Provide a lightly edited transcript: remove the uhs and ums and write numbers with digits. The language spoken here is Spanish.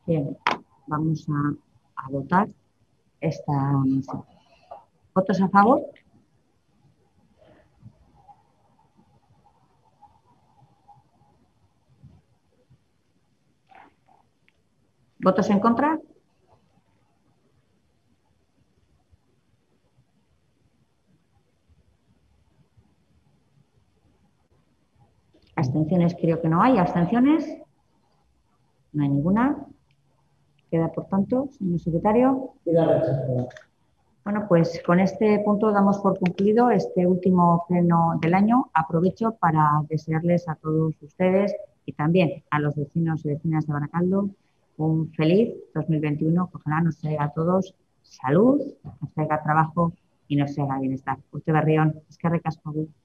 Bien, vamos a votar esta moción. ¿Votos a favor? ¿Votos en contra? Abstenciones creo que no hay. ¿Abstenciones? No hay ninguna. Queda, por tanto, señor secretario. Queda rechazada. Bueno, pues con este punto damos por concluido este último pleno del año. Aprovecho para desearles a todos ustedes y también a los vecinos y vecinas de Baracaldo un feliz 2021. Que ojalá nos traiga a todos salud, nos traiga trabajo y nos traiga bienestar. Urte Berrión, eskerrik asko.